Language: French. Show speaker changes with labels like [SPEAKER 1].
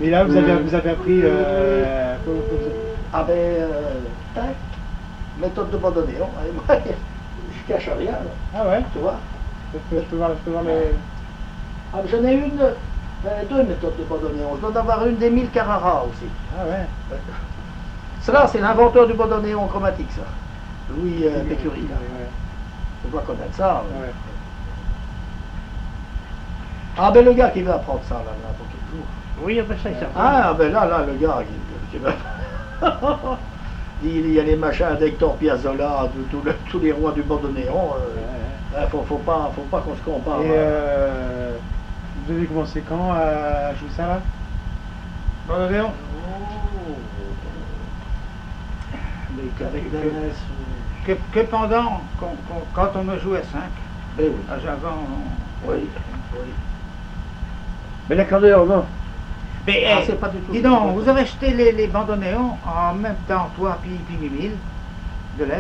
[SPEAKER 1] Mais là, vous avez appris...
[SPEAKER 2] Ah ben, tac, méthode de Bandoneon. Et moi, je cache rien, là,
[SPEAKER 1] Ah ouais,
[SPEAKER 2] tu vois.
[SPEAKER 1] je peux voir les...
[SPEAKER 2] Ah, j'en ai une, deux méthodes de Bandoneon. Je dois en avoir une d'Émile Carrara aussi.
[SPEAKER 1] Ah ouais.
[SPEAKER 2] Cela, c'est l'inventeur du Bandoneon chromatique, ça. Louis Pécurie, là.
[SPEAKER 1] Ouais.
[SPEAKER 2] On doit connaître ça.
[SPEAKER 1] Ouais.
[SPEAKER 2] Ah ben le gars qui veut apprendre ça, là, n'importe quel jour.
[SPEAKER 3] Oui, ben ça, il s'apprend.
[SPEAKER 2] Ah ben là, le gars qui veut... Il y a les machins d'Hector Piazzolla, tous les rois du Bandoneon. Faut pas qu'on se compare.
[SPEAKER 1] Et vous avez commencé quand à jouer ça là? Bandoneon?
[SPEAKER 2] Avec Danès,
[SPEAKER 3] Que pendant, quand on a joué à 5,
[SPEAKER 2] ben oui.
[SPEAKER 3] avant,
[SPEAKER 2] Oui.
[SPEAKER 4] Mais l'accordéon, non.
[SPEAKER 3] mais,
[SPEAKER 2] Ah, c'est pas du tout.
[SPEAKER 3] dis donc, vous avez acheté les bandoneons en même temps, toi, puis Mimile, de l'air.